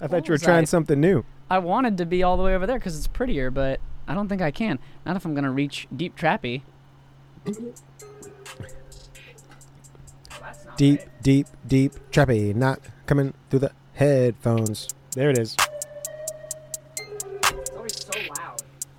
I thought you were trying something new. I wanted to be all the way over there because it's prettier, but I don't think I can. Not if I'm going to reach Deep Trappy. Deep, deep, deep trappy, not coming through the headphones. There it is. It's always so loud.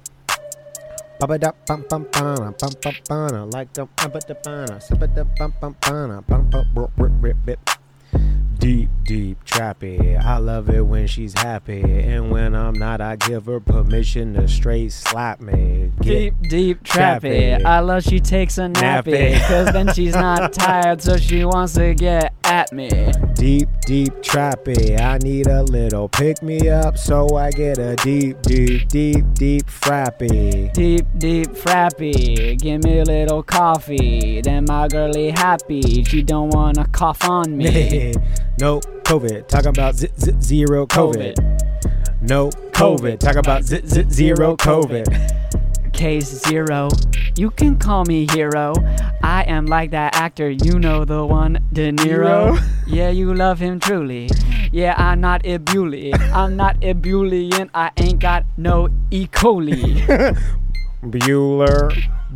Deep, deep trappy. I love it when she's happy, and when I'm not, I give her permission to straight slap me. Deep, deep trappy. I love she takes a nappy, cause then she's not tired, so she wants to get at me. Deep, deep trappy. I need a little pick me up, so I get a deep, deep, deep, deep frappy. Deep, deep frappy. Give me a little coffee, then my girlie happy. She don't wanna cough on me. No COVID. Talk about zero COVID. No COVID. Talk about zero COVID. Case zero. You can call me hero. I am like that actor, you know the one, De Niro. Yeah, you love him truly. Yeah, I'm not Ebullient. I'm not ebullient. I ain't got no E. coli. Bueller.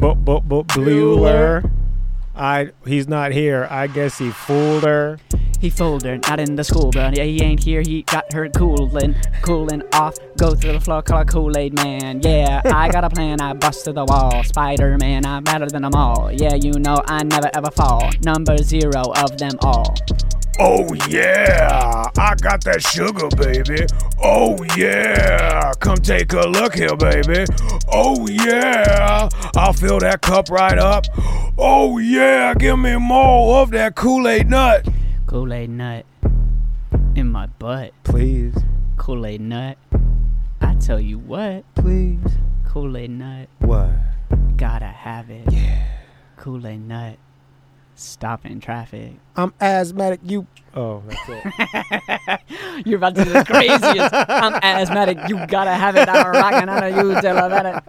Bueller. He's not here. I guess he fooled her. He fooled her, not in the school, but yeah, he ain't here. He got her cooling off. Go through the floor, call a Kool-Aid man. Yeah, I got a plan. I bust through the wall. Spider-Man, I'm better than them all. Yeah, you know I never ever fall. Number 0 of them all. Oh yeah, I got that sugar, baby. Oh yeah, come take a look here, baby. Oh yeah, I'll fill that cup right up. Oh yeah, give me more of that Kool-Aid nut. Kool-Aid nut in my butt. Please. Kool-Aid nut. I tell you what. Please. Kool-Aid nut. What? Gotta have it. Yeah. Kool-Aid nut. Stopping traffic. I'm asthmatic. Oh, that's it. You're about to do the craziest. I'm asthmatic. You gotta have it. I'm rocking out of you till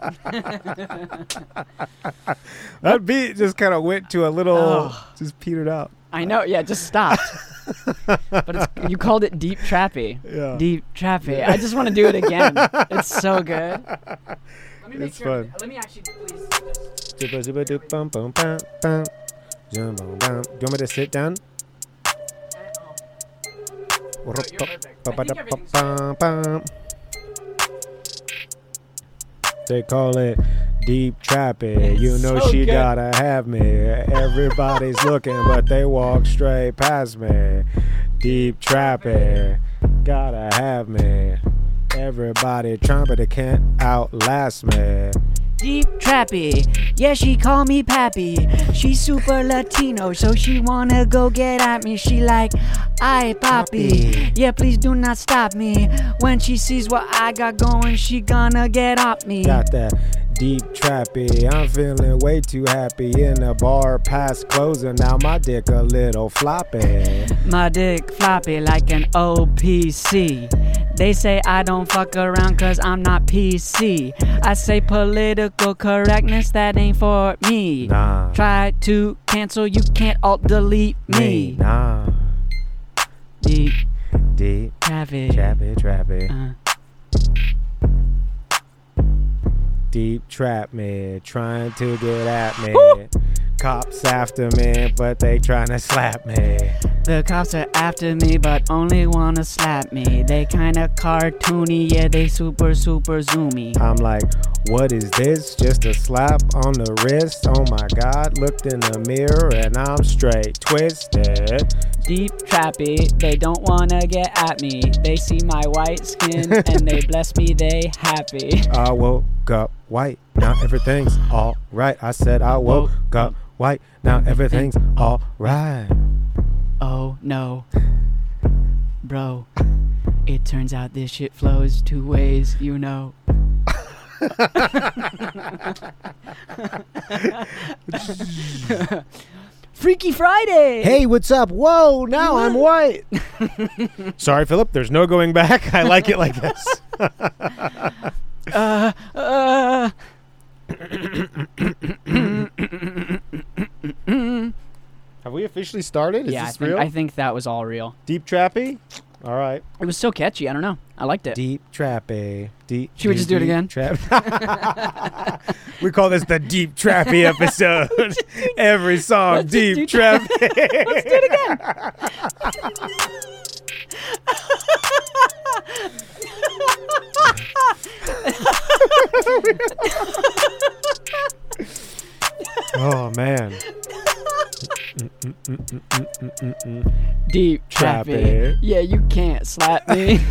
I it. That beat just kind of went to a little, just petered out. I know. Yeah, just stopped. But you called it Deep Trappy. Yeah. Deep Trappy. Yeah. I just want to do it again. It's so good. Let me make it's fun. Let me actually please do this. Do you want me to sit down? You're perfect. They call it Deep Trappy. You know so she good. gotta have me. Everybody's looking, but they walk straight past me. Deep Trappy, gotta have me. Everybody trying, but they can't outlast me. Deep Trappy, yeah, she call me Pappy. She's super Latino, so she wanna go get at me. She like, aye, Papi, yeah, please do not stop me. When she sees what I got going, she gonna get at me. Got that Deep Trappy, I'm feeling way too happy. In the bar past closing, now my dick a little floppy. My dick floppy like an OPC. They say I don't fuck around cause I'm not PC. I say political correctness, that ain't for me. Nah. Try to cancel, you can't alt-delete me. Nah. Deep Trappy. Trappy. Deep trap me, trying to get at me. Woo! Cops after me, but they trying to slap me. The cops are after me, but only wanna slap me. They kinda cartoony, yeah, they super zoomy. I'm like, what is this? Just a slap on the wrist? Oh my God, looked in the mirror and I'm straight twisted. Deep Trappy, they don't wanna get at me. They see my white skin and they bless me, they happy. I woke up white, now everything's alright. I said I woke up white, now everything's alright. Oh no, bro, it turns out this shit flows 2 ways, you know. Freaky Friday! Hey, what's up? Whoa, now I'm white. Sorry, Philip, there's no going back. I like it like this. Have we officially started? Is this real? I think that was all real. Deep Trappy? All right. It was so catchy. I don't know. I liked it. Deep Trappy. Deep. Should we just do it again? Trap. We call this the Deep Trappy episode. Every song, Let's just Deep do Trappy. Let's do it again. Oh, man. Deep Trappy. Trappy. Yeah, you can't slap me.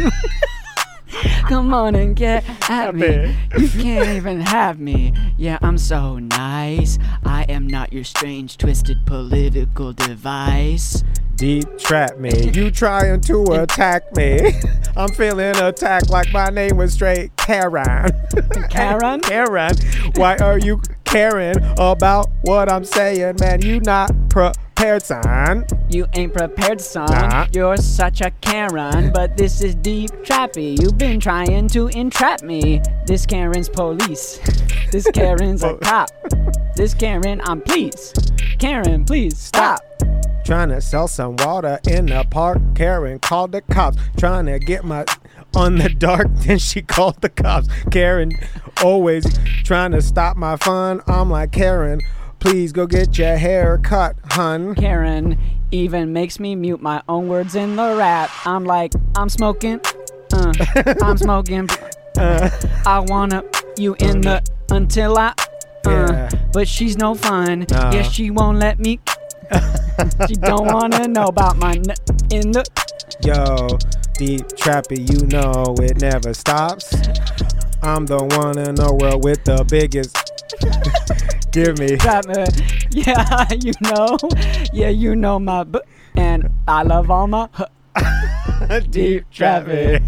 Come on and get at me. You can't even have me. Yeah, I'm so nice. I am not your strange, twisted political device. Deep trap me. You trying to attack me. I'm feeling attacked like my name was straight Karen. Karen? Karen. Why are you caring about what I'm saying, man? You not prepared, son. You ain't prepared, son. Nah. You're such a Karen, but this is Deep Trappy. You've been trying to entrap me. This Karen's police. This Karen's a cop. This Karen, I'm pleased. Karen, please stop. Trying to sell some water in the park. Karen called the cops. Trying to get my on the dark. Then she called the cops. Karen always trying to stop my fun. I'm like, Karen, please go get your hair cut, hun. Karen even makes me mute my own words in the rap. I'm like, I'm smoking. I'm smoking. I wanna you in the until I. Yeah. But she's no fun. Nah. Yeah, she won't let me. She don't wanna know about my in the. Yo, Deep Trappy, you know it never stops. I'm the one in the world with the biggest. Give me. Yeah, you know. Yeah, you know my. And I love all my. Deep Trappy.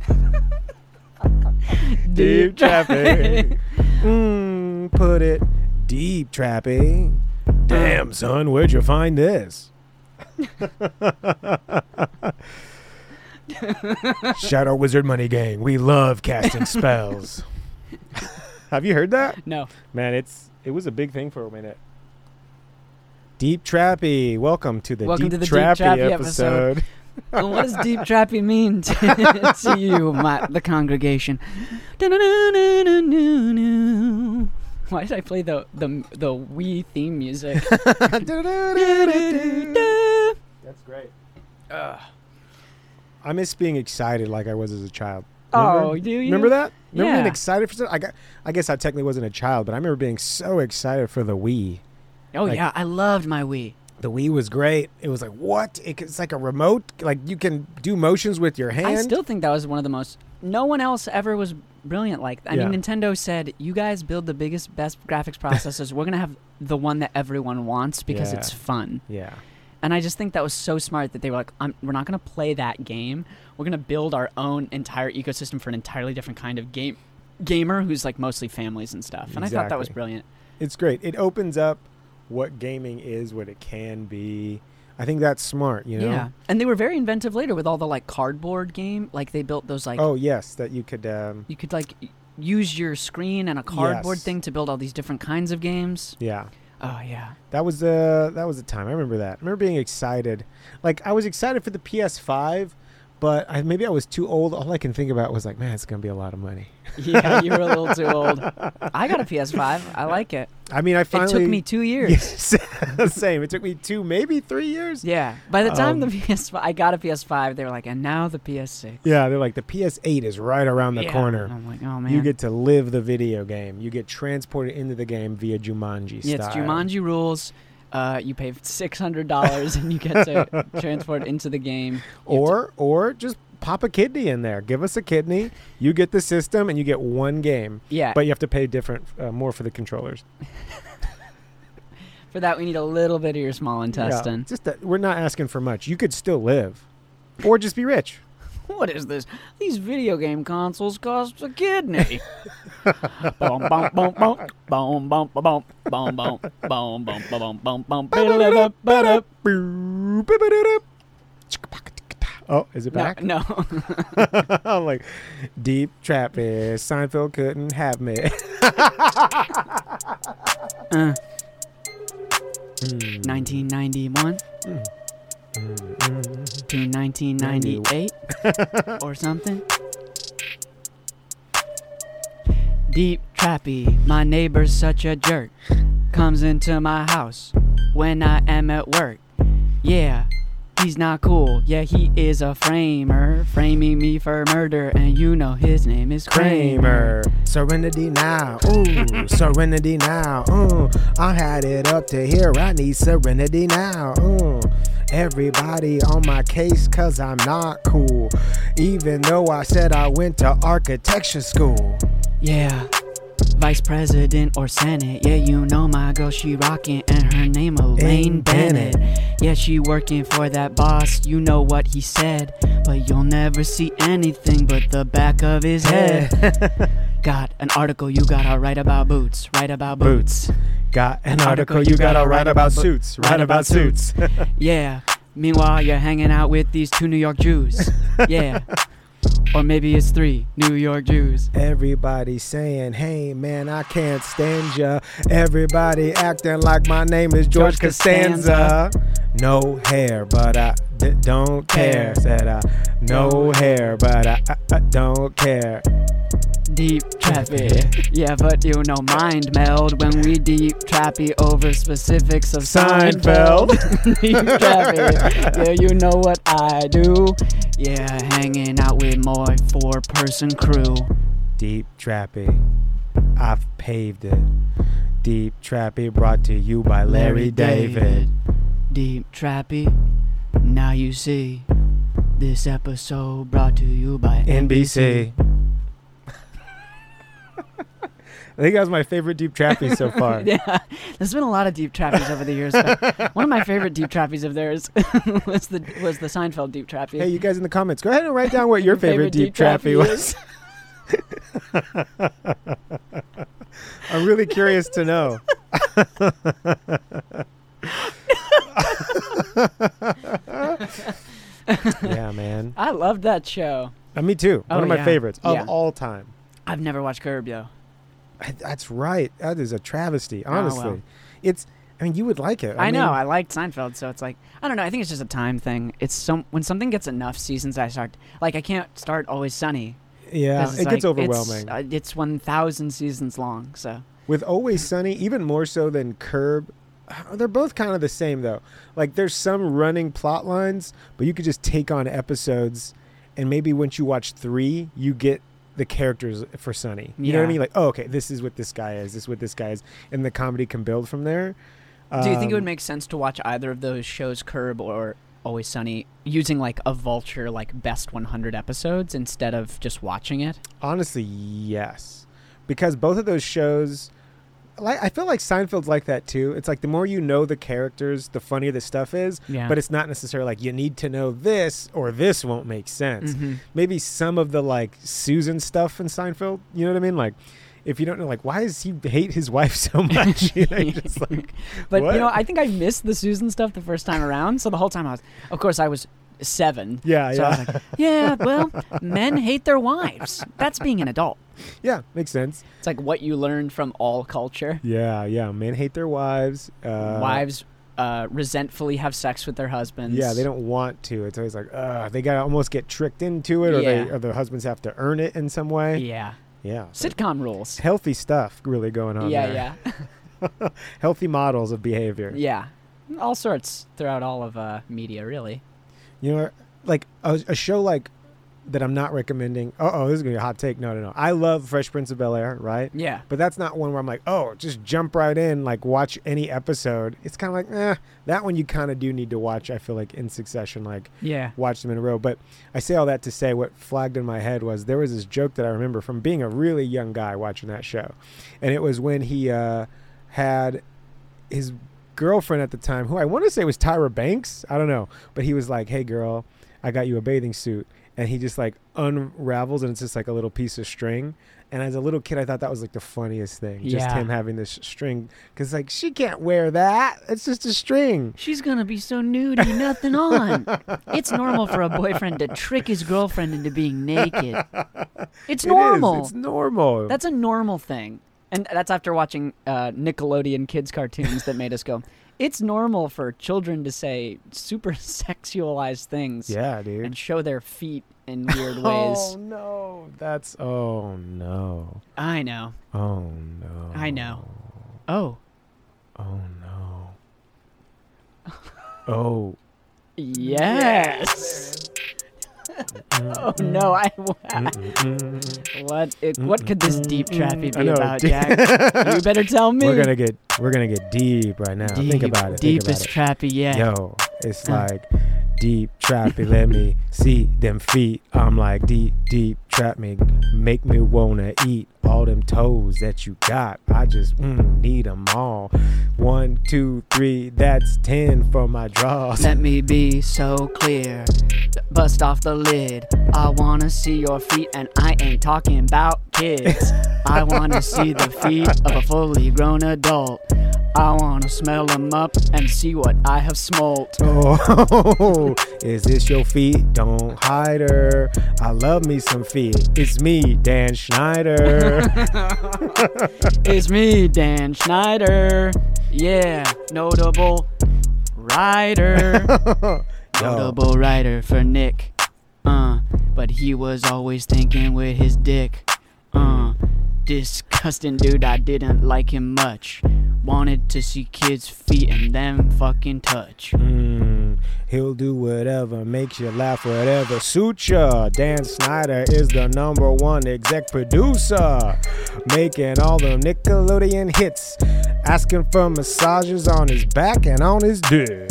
Deep Trappy. Put it deep, Trappy. Damn, son, where'd you find this? Shadow Wizard Money Gang. We love casting spells. Have you heard that? No. Man, it was a big thing for a minute. Deep Trappy. Welcome to the Welcome Deep to the Trappy Deep Trappy episode. And what does Deep Trappy mean to you, the congregation? Why did I play the Wii theme music? That's great. I miss being excited like I was as a child. Remember? Oh, do you? Remember that? Remember being Yeah. excited for something? I guess I technically wasn't a child, but I remember being so excited for the Wii. Oh, Like- yeah. I loved my Wii. The Wii was great. It was like, what? It's like a remote. Like, you can do motions with your hand. I still think that was one of the most. No one else ever was brilliant like that. I Yeah. mean, Nintendo said, you guys build the biggest, best graphics processors. We're going to have the one that everyone wants because Yeah. it's fun. Yeah. And I just think that was so smart that they were like, we're not going to play that game. We're going to build our own entire ecosystem for an entirely different kind of gamer who's like mostly families and stuff. And I thought that was Exactly. brilliant. It's great. It opens up what gaming is, what it can be. I think that's smart, you know? Yeah. And they were very inventive later with all the like cardboard game. Like they built those like, Oh, yes, that you could... you could like use your screen and a cardboard Yes. thing to build all these different kinds of games. yeah. Oh, yeah. That was a time. I remember that. I remember being excited. Like, I was excited for the PS5, but maybe I was too old. All I can think about was like, man, it's going to be a lot of money. Yeah, you were a little too old. I got a PS5. I like it. I mean, I finally... It took me 2 years. Yes, same. It took me 2, maybe 3 years. Yeah. By the time Um, the PS5, I got a PS5, they were like, and now the PS6. Yeah, they're like, the PS8 is right around the Yeah. corner. And I'm like, oh, man. You get to live the video game. You get transported into the game via Jumanji Yeah, style. it's Jumanji rules. You pay $600 and you get to transport into the game. Or just pop a kidney in there. Give us a kidney. You get the system and you get one game. Yeah. But you have to pay more for the controllers. For that, we need a little bit of your small intestine. Yeah, just that we're not asking for much. You could still live, or just be rich. What is this? These video game consoles cost a kidney. Bum bum bum bum bum bum bum bum bum bum bum bum bum bum. Oh, is it back? No. I'm like, Deep Trappy. Seinfeld couldn't have me. 1991. to 1998 or something. Deep Trappy, my neighbor's such a jerk. Comes into my house when I am at work. Yeah, he's not cool. Yeah, he is a framer, framing me for murder, and you know his name is Kramer. Serenity now, ooh, serenity now, I had it up to here, I need serenity now, Everybody on my case cause I'm not cool, even though I said I went to architecture school. Yeah, vice president or senate. Yeah, you know my girl, she rockin', and her name Elaine Bennett. Yeah, she working for that boss, you know what he said, but you'll never see anything but the back of his head. Got an article you gotta write about boots, write about boots. Got an article you gotta write about suits, write about suits. Yeah, meanwhile you're hanging out with these 2 New York Jews. Yeah. Or maybe it's 3 New York Jews. Everybody saying, hey man, I can't stand ya. Everybody acting like my name is George Costanza. No hair, but I don't care. Said no hair, but I don't care. Deep Trappy. Yeah, but you know mind meld when we deep trappy over specifics of Seinfeld. Deep Trappy. Yeah, you know what I do. Yeah, hanging out with my 4-person crew. Deep Trappy. I've paved it. Deep Trappy brought to you by Larry David. Deep Trappy. Now you see. This episode brought to you by NBC. I think that was my favorite Deep Trappy so far. Yeah, there's been a lot of Deep Trappies over the years. But one of my favorite Deep Trappies of theirs was the Seinfeld Deep Trappy. Hey, you guys in the comments, go ahead and write down what your favorite Deep Trappy was. I'm really curious to know. Yeah, man. I loved that show. Me too. One of my favorites of Yeah. all time. I've never watched Curb, though. That's right. That is a travesty, honestly. Well. I mean, you would like it. I know. I liked Seinfeld, so it's like, I don't know. I think it's just a time thing. It's when something gets enough seasons, I can't start Always Sunny. Yeah, it gets overwhelming. It's 1,000 seasons long, so. With Always Sunny, even more so than Curb, they're both kind of the same, though. Like, there's some running plot lines, but you could just take on episodes, and maybe once you watch 3, you get the characters for Sunny. You know what I mean? Like, oh, okay, this is what this guy is, this is what this guy is, and the comedy can build from there. Do you think it would make sense to watch either of those shows, Curb or Always Sunny, using like a Vulture, like best 100 episodes instead of just watching it? Honestly, yes. Because both of those shows, I feel like Seinfeld's like that too. It's like the more you know the characters, the funnier the stuff is. Yeah. But it's not necessarily like you need to know this or this won't make sense. Mm-hmm. Maybe some of the like Susan stuff in Seinfeld, you know what I mean? Like, if you don't know, like, why does he hate his wife so much? You know, just like, but what? You know, I think I missed the Susan stuff the first time around. So the whole time I was 7. Yeah, so yeah. I was like, yeah, well, men hate their wives. That's being an adult. Yeah, makes sense. It's like what you learned from all culture. Yeah, yeah. Men hate their wives. Wives resentfully have sex with their husbands. Yeah, they don't want to. It's always like, they gotta almost get tricked into it, or the husbands have to earn it in some way. Yeah. Yeah. Sitcom rules. Healthy stuff really going on there. Yeah. Healthy models of behavior. Yeah. All sorts throughout all of media, really. You know, like a show like that I'm not recommending. This is going to be a hot take. No. I love Fresh Prince of Bel-Air, right? Yeah. But that's not one where I'm like, just jump right in, like watch any episode. It's kind of like, that one you kind of do need to watch, I feel like, in succession, like watch them in a row. But I say all that to say what flagged in my head was there was this joke that I remember from being a really young guy watching that show. And it was when he had his girlfriend at the time, who I want to say was Tyra Banks. I don't know. But he was like, hey, girl, I got you a bathing suit. And he just like unravels and it's just like a little piece of string. And as a little kid, I thought that was like the funniest thing. Just him having this string. Because like, she can't wear that. It's just a string. She's going to be so nudie, nothing on. It's normal for a boyfriend to trick his girlfriend into being naked. It's normal. It's normal. That's a normal thing. And that's after watching Nickelodeon kids cartoons that made us go, It's normal for children to say super sexualized things. Yeah, dude. And show their feet in weird ways. Oh no, oh no. I know. Oh no. I know. Oh. Oh no. Oh. Yes. Oh no! What could this deep trappy be about, Jack? You better tell me. We're gonna get deep right now. Think about it. Deepest trappy yet. Yo, it's like deep trappy. Let me see them feet. I'm like deep trap me, make me wanna eat all them toes that you got. I just need them all. 1, 2, 3, that's 10 for my draws. Let me be so clear. Bust off the lid. I wanna see your feet, and I ain't talking about kids. I wanna see the feet of a fully grown adult. I wanna smell them up and see what I have smolt. Oh, is this your feet? Don't hide her. I love me some feet. It's me, Dan Schneider. It's me, Dan Schneider. Yeah, notable writer. Notable writer for Nick. But he was always thinking with his dick. Disgusting dude, I didn't like him much. Wanted to see kids' feet and them fucking touch. He'll do whatever, makes you laugh, whatever suits ya. Dan Snyder is the #1 exec producer, making all the Nickelodeon hits, asking for massages on his back and on his dick.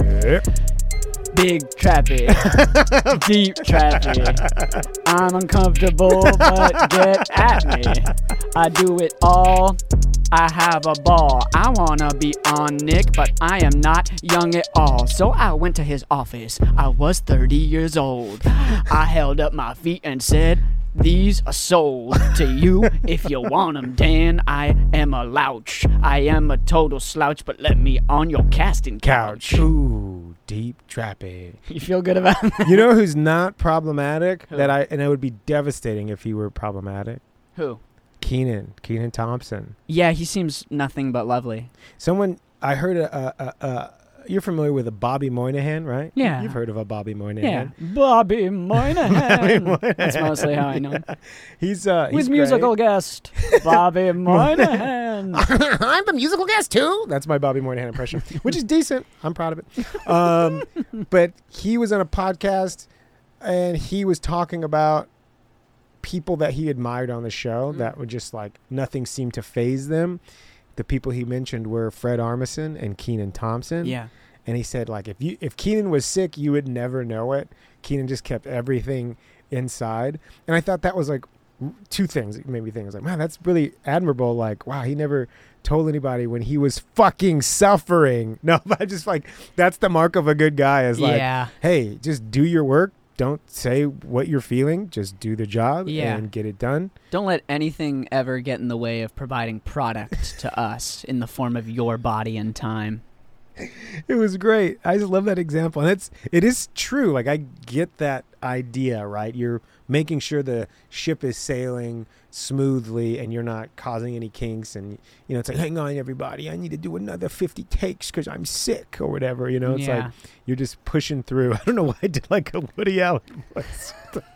Big trappy, deep trappy. I'm uncomfortable, but get at me. I do it all. I have a ball. I wanna be on Nick, but I am not young at all. So I went to his office. I was 30 years old. I held up my feet and said, "These are sold to you if you want 'em, Dan. I am a louch. I am a total slouch, but let me on your casting couch." Ooh, deep trappy. You feel good about that? You know who's not problematic? Who? And it would be devastating if he were problematic. Who? Keenan Thompson. Yeah, he seems nothing but lovely. I heard you're familiar with a Bobby Moynihan, right? Yeah. You've heard of a Bobby Moynihan. Yeah, Bobby Moynihan. That's mostly how I know him. He's With musical guest, Bobby Moynihan. I'm the musical guest too. That's my Bobby Moynihan impression, which is decent. I'm proud of it. But he was on a podcast, and he was talking about people that he admired on the show that would just like nothing seemed to faze them. The people he mentioned were Fred Armisen and Keenan Thompson. Yeah. And he said, like, if Keenan was sick, you would never know it. Keenan just kept everything inside. And I thought that was like two things. It made me think, I was like, man, that's really admirable. Like, wow, he never told anybody when he was fucking suffering. No, I just like, that's the mark of a good guy is like, hey, just do your work. Don't say what you're feeling. Just do the job and get it done. Don't let anything ever get in the way of providing product to us in the form of your body and time. It was great. I just love that example. And it is true. Like, I get that idea, right? You're making sure the ship is sailing smoothly and you're not causing any kinks. And, you know, it's like, hang on, everybody. I need to do another 50 takes because I'm sick or whatever. You know, it's like you're just pushing through. I don't know why I did like a Woody Allen voice.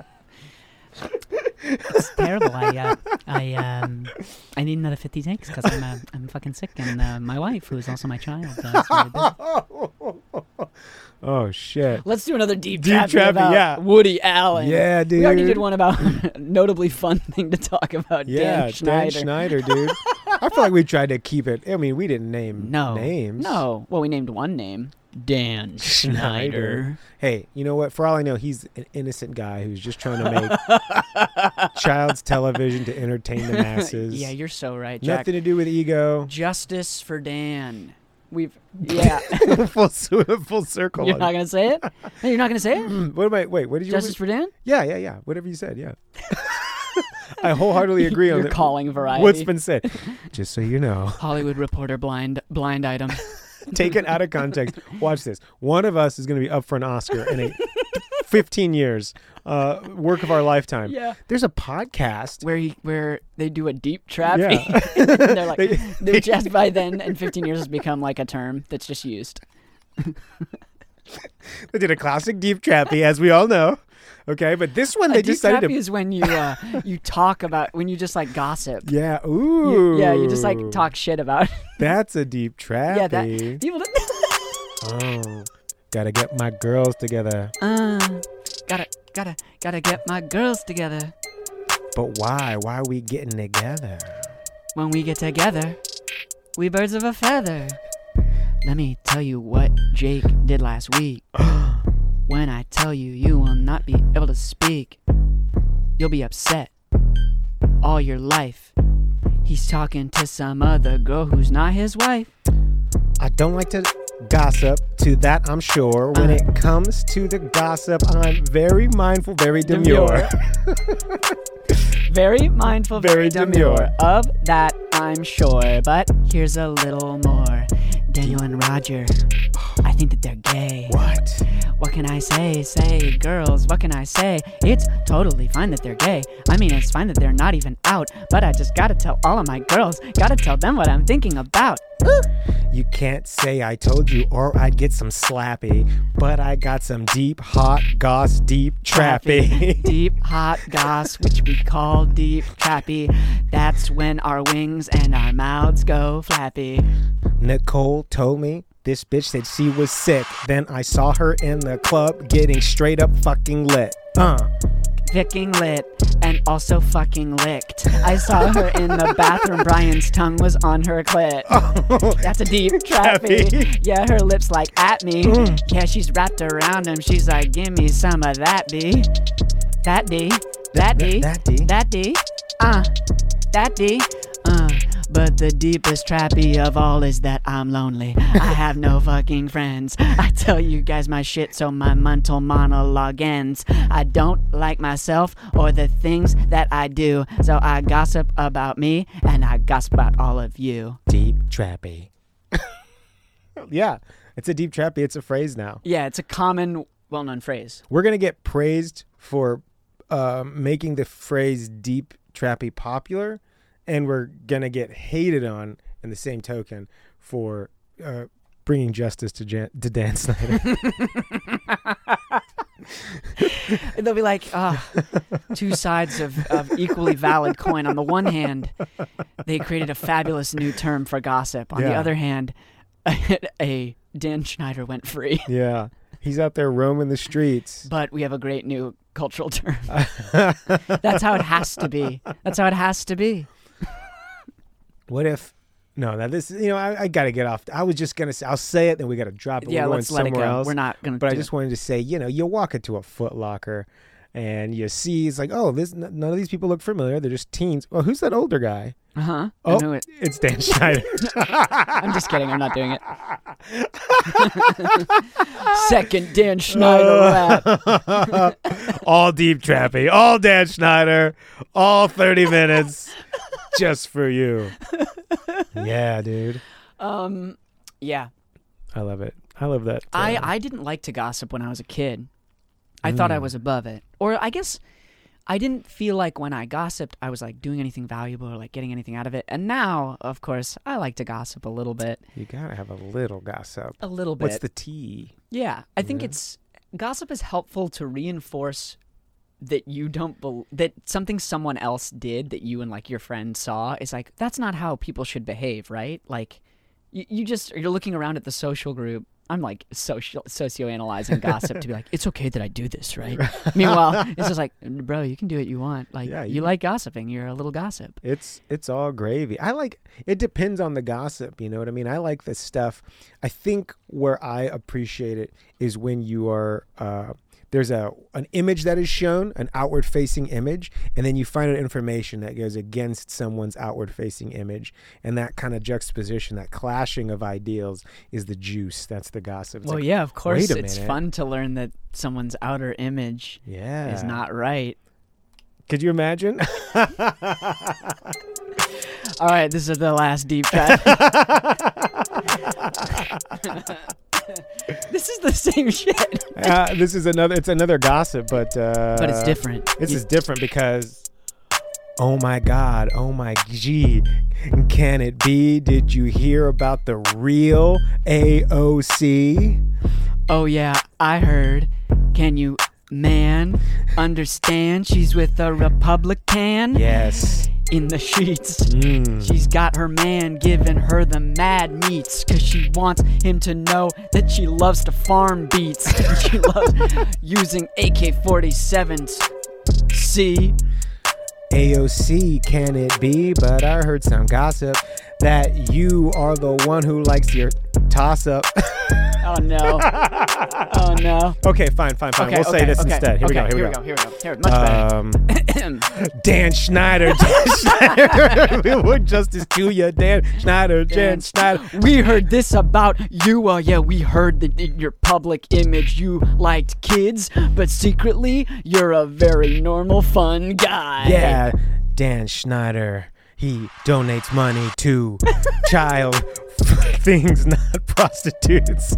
It's terrible. I need another 50 takes because I'm fucking sick, and my wife, who is also my child, is really busy. Oh shit! Let's do another deep trappy about Woody Allen. Yeah, dude. We already did one about notably fun thing to talk about. Dan Schneider. Dan Schneider, dude. I feel like we tried to keep it. I mean, we didn't name names. No. Well, we named one name. Dan Schneider. Hey, you know what? For all I know, he's an innocent guy who's just trying to make child's television to entertain the masses. Yeah, you're so right, Jack. Nothing to do with ego. Justice for Dan. Full circle. You're not gonna say it? No, you're not gonna say it? What did you? Justice for Dan? Yeah. Whatever you said, yeah. I wholeheartedly agree on it. You're calling variety. What's been said? Just so you know. Hollywood Reporter blind item. Taken out of context. Watch this. One of us is going to be up for an Oscar, and a 15 years. Work of our lifetime. Yeah. There's a podcast. Where they do a deep trap. Yeah. And they're like, they're just by then, and 15 years has become like a term that's just used. They did a classic deep trappy, as we all know. Okay, but this one they deep decided trappy to. is when you talk about, when you just like gossip. Yeah. Ooh. You just like talk shit about. That's a deep trappy. Yeah, that people. Oh, gotta get my girls together. Gotta get my girls together. But why? Why are we getting together? When we get together, we birds of a feather. Let me tell you what Jake did last week. When I tell you, you will not be able to speak. You'll be upset all your life. He's talking to some other girl who's not his wife. I don't like to gossip, to that I'm sure. When it comes to the gossip, I'm very mindful, very demure. Very mindful, very demure. demure. Of that, I'm sure. But here's a little more. Daniel and Roger, I think that they're gay. What? What can I say? Say, girls, what can I say? It's totally fine that they're gay. I mean, it's fine that they're not even out. But I just gotta tell all of my girls, gotta tell them what I'm thinking about. Ooh. You can't say I told you or I'd get some slappy. But I got some deep, hot, goss, deep, trappy. Deep, hot goss, which we call deep trappy. That's when our wings and our mouths go flappy. Nicole told me this bitch said she was sick. Then I saw her in the club getting straight up fucking lit. Fucking lit and also fucking licked. I saw her in the bathroom. Brian's tongue was on her clit. That's a deep trappy. Yeah, her lips like at me. Yeah, she's wrapped around him. She's like, give me some of that D. That D. That D. That D. That D. That D. But the deepest trappy of all is that I'm lonely. I have no fucking friends. I tell you guys my shit so my mental monologue ends. I don't like myself or the things that I do. So I gossip about me and I gossip about all of you. Deep trappy. Yeah, it's a deep trappy. It's a phrase now. Yeah, it's a common, well-known phrase. We're going to get praised for making the phrase deep trappy popular. And we're going to get hated on in the same token for bringing justice to Dan Snyder. They'll be like, two sides of equally valid coin. On the one hand, they created a fabulous new term for gossip. On the other hand, a Dan Schneider went free. Yeah. He's out there roaming the streets. But we have a great new cultural term. That's how it has to be. That's how it has to be. What if? No, now this, I got to get off. I was just going to say, I'll say it, then we got to drop it. Yeah, We're let's going let it go. somewhere else. We're not going to. But I just wanted to say, you walk into a Foot Locker and you see, it's like, oh, none of these people look familiar. They're just teens. Well, who's that older guy? I Oh, knew it. it's Dan Schneider. I'm just kidding. I'm not doing it. Second Dan Schneider rap. All deep trappy. All Dan Schneider. All 30 minutes just for you. Yeah, dude. Yeah. I love it. I love that. I didn't like to gossip when I was a kid. I thought I was above it. Or I guess I didn't feel like when I gossiped I was like doing anything valuable or like getting anything out of it. And now, of course, I like to gossip a little bit. You gotta have a little gossip. A little bit. What's the tea? Yeah. I think gossip is helpful to reinforce that you don't that something someone else did that you and like your friend saw is like, that's not how people should behave, right? Like you're looking around at the social group. I'm like socioanalyzing gossip to be like, it's okay that I do this, right? Meanwhile, it's just like, bro, you can do what you want. Like, Yeah, you like gossiping. You're a little gossip. It's all gravy. It depends on the gossip, you know what I mean? I like this stuff. I think where I appreciate it is when you are, there's an image that is shown, an outward facing image, and then you find out information that goes against someone's outward facing image. And that kind of juxtaposition, that clashing of ideals is the juice. That's the gossip. It's Well, like, yeah, of course. wait a It's minute. fun to learn that someone's outer image is not right. Could you imagine? All right, this is the last deep cut. This is the same shit. This is another. It's another gossip, but it's different. This is different because, oh my God, oh my G, can it be? Did you hear about the real AOC? Oh yeah, I heard. Can you, man, understand? She's with a Republican. Yes. In the sheets. She's got her man giving her the mad meats, cause she wants him to know that she loves to farm beats. She loves using AK-47s. See? AOC, can it be? But I heard some gossip that you are the one who likes your toss-up. Oh no. Oh no. Okay, fine. Okay, We'll say this instead. Here we go. Much better. Dan Schneider. We're justice to you, Dan Schneider. Dan Schneider. We heard this about you. Yeah, we heard that in your public image you liked kids, but secretly you're a very normal, fun guy. Yeah, Dan Schneider. He donates money to child things, not prostitutes.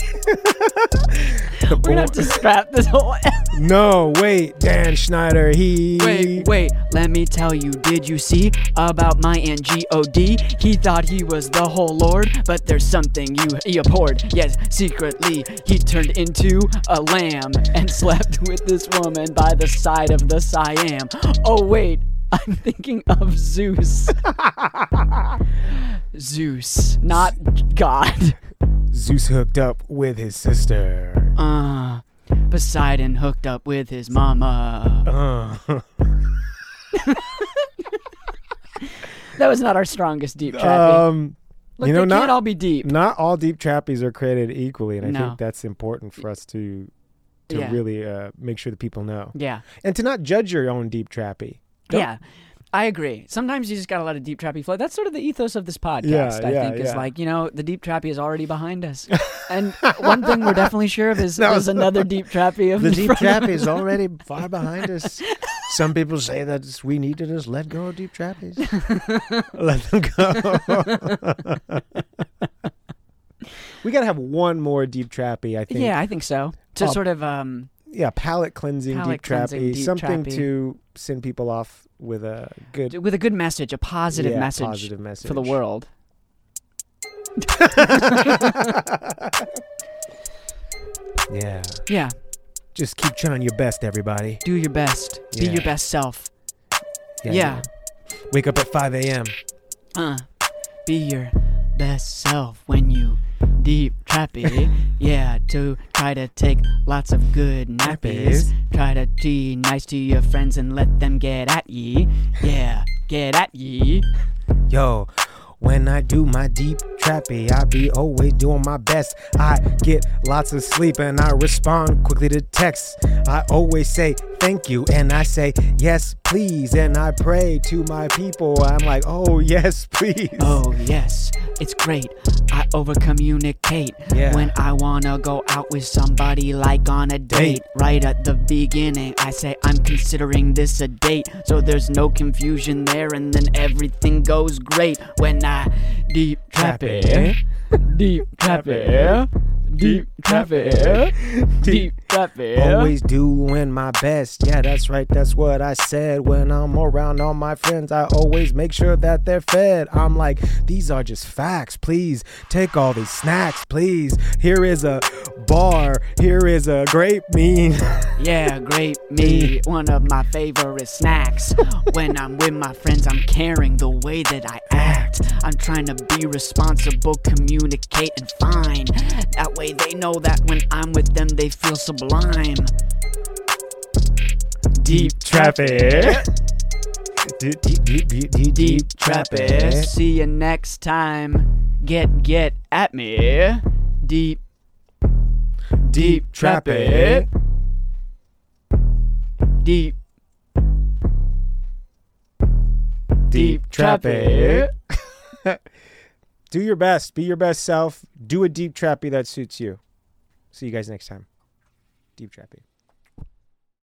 We're gonna have to scrap this whole. No, wait, Dan Schneider. Wait. Let me tell you. Did you see about my G-O-D? He thought he was the whole Lord, but there's something he abhorred. Yes, secretly he turned into a lamb and slept with this woman by the side of the Siam. Oh wait. I'm thinking of Zeus. Zeus, not God. Zeus hooked up with his sister. Poseidon hooked up with his mama. That was not our strongest deep trappy. Look, they can't all be deep. Not all deep trappies are created equally, and I think that's important for us to really make sure that people know. Yeah. And to not judge your own deep trappy. Yeah, I agree. Sometimes you just got to let a deep trappy flow. That's sort of the ethos of this podcast, I think, is like, the deep trappy is already behind us. And one thing we're definitely sure of is there's another deep trappy. The deep trappy is already far behind us. Some people say that we need to just let go of deep trappies. Let them go. We got to have one more deep trappy, I think. Yeah, I think so. To sort of... palate cleansing deep trappy, something to send people off with a good message, a positive message for the world. Yeah. Just keep trying your best, everybody. Do your best. Be your best self. Yeah. Wake up at 5 a.m. Be your best self when you deep trappy. Yeah, to try to take lots of good nappies. Try to be nice to your friends and let them get at ye. Yeah, get at ye. Yo, when I do my deep trappy, I be always doing my best. I get lots of sleep and I respond quickly to texts. I always say thank you and I say yes please, and I pray to my people. I'm like, oh yes please. Oh yes, it's great. I over communicate when I wanna go out with somebody, like on a date. Right at the beginning I say I'm considering this a date, so there's no confusion there, and then everything goes great when I deep trap it. Deep trap it. Deep trappy. Deep trappy. Always doing my best. Yeah, that's right. That's what I said. When I'm around all my friends, I always make sure that they're fed. I'm like, these are just facts. Please take all these snacks, please. Here is a bar. Here is a grape mean. Yeah, grape meat. One of my favorite snacks. When I'm with my friends, I'm caring the way that I act. I'm trying to be responsible, communicate, and fine. That way they know that when I'm with them, they feel sublime. Deep trappy. Deep trappy. See you next time. Get at me. Deep trappy. Deep trappy. Do your best. Be your best self. Do a deep trappy that suits you. See you guys next time. Deep trappy.